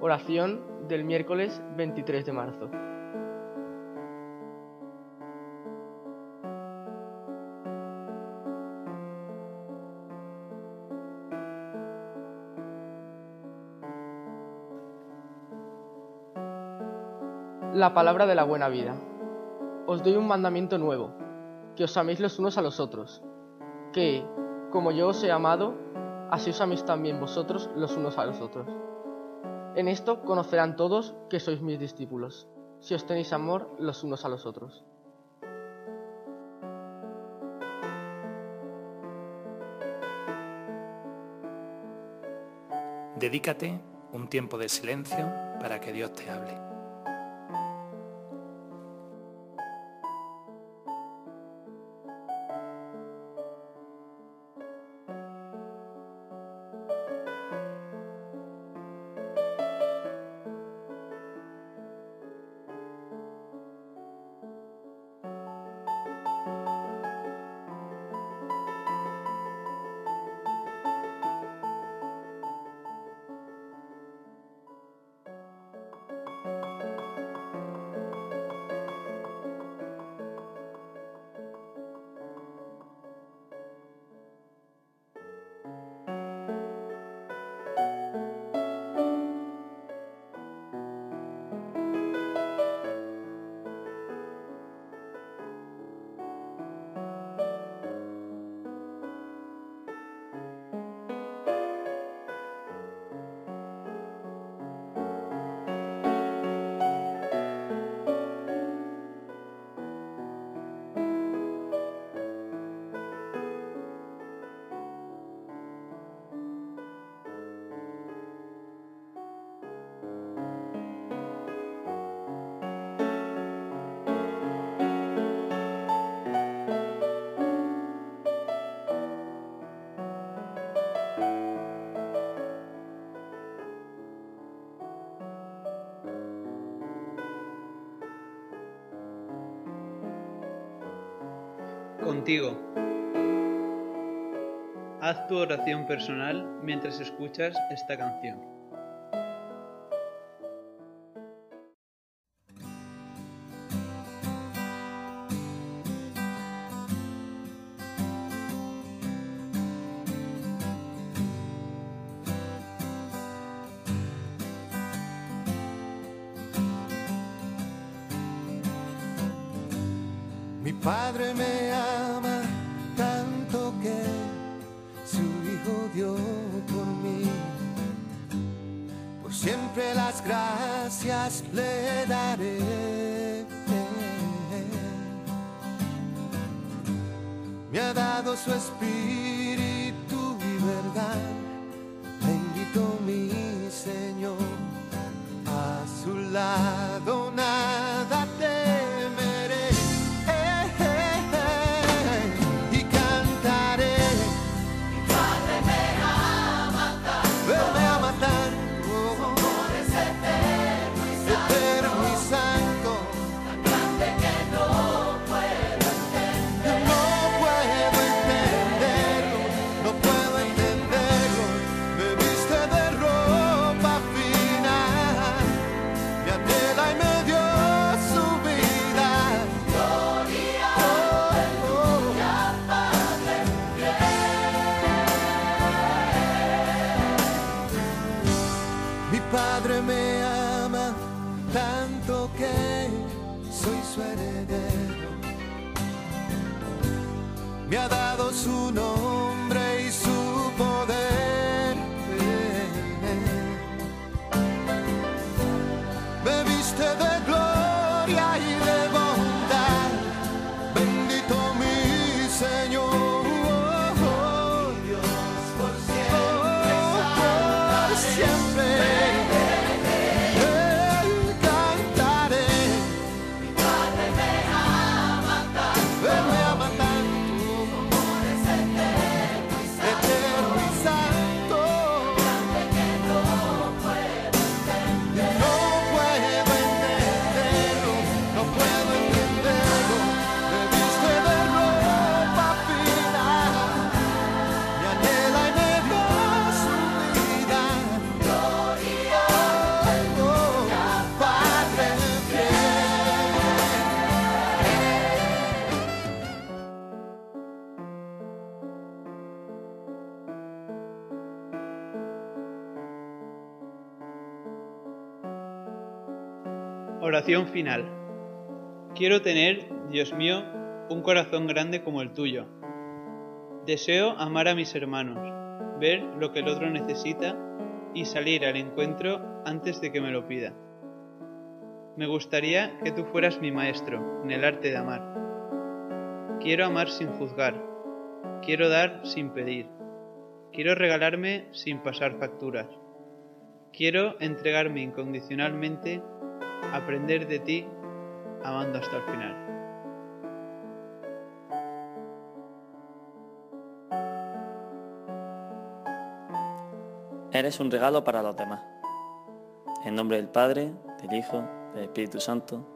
Oración del miércoles 23 de marzo. La palabra de la buena vida. Os doy un mandamiento nuevo, que os améis los unos a los otros, que, como yo os he amado, así os améis también vosotros los unos a los otros. En esto conocerán todos que sois mis discípulos, si os tenéis amor los unos a los otros. Dedícate un tiempo de silencio para que Dios te hable. Contigo. Haz tu oración personal mientras escuchas esta canción. Mi Padre me ama tanto que su Hijo dio por mí. Por siempre las gracias le daré. Me ha dado su espíritu y verdad. Bendito mi Señor. A su lado nada temeré. Y cantaré. Mi Padre me ama tanto. Él me ama tanto. Su amor es eterno y santo. Tan grande que no puedo entender. No puedo entenderlo. No puedo entenderlo. Me viste de ropa fina. Me anhela y me dio su vida. Gloria, aleluya, Padre fiel. Mi Padre me ama tanto que soy su heredero. Me ha dado su nombre y su poder. Me viste de gloria y de bondad. Bendito mi Señor. Dios por siempre. Cantaré. Mi Padre me ama tanto. Él me ama tanto. Su amor es eterno. Oración final. Quiero tener, Dios mío, un corazón grande como el tuyo. Deseo amar a mis hermanos, ver lo que el otro necesita y salir al encuentro antes de que me lo pida. Me gustaría que tú fueras mi maestro en el arte de amar. Quiero amar sin juzgar. Quiero dar sin pedir. Quiero regalarme sin pasar facturas. Quiero entregarme incondicionalmente, aprender de ti, amando hasta el final. Eres un regalo para los demás. En nombre del Padre, del Hijo, del Espíritu Santo.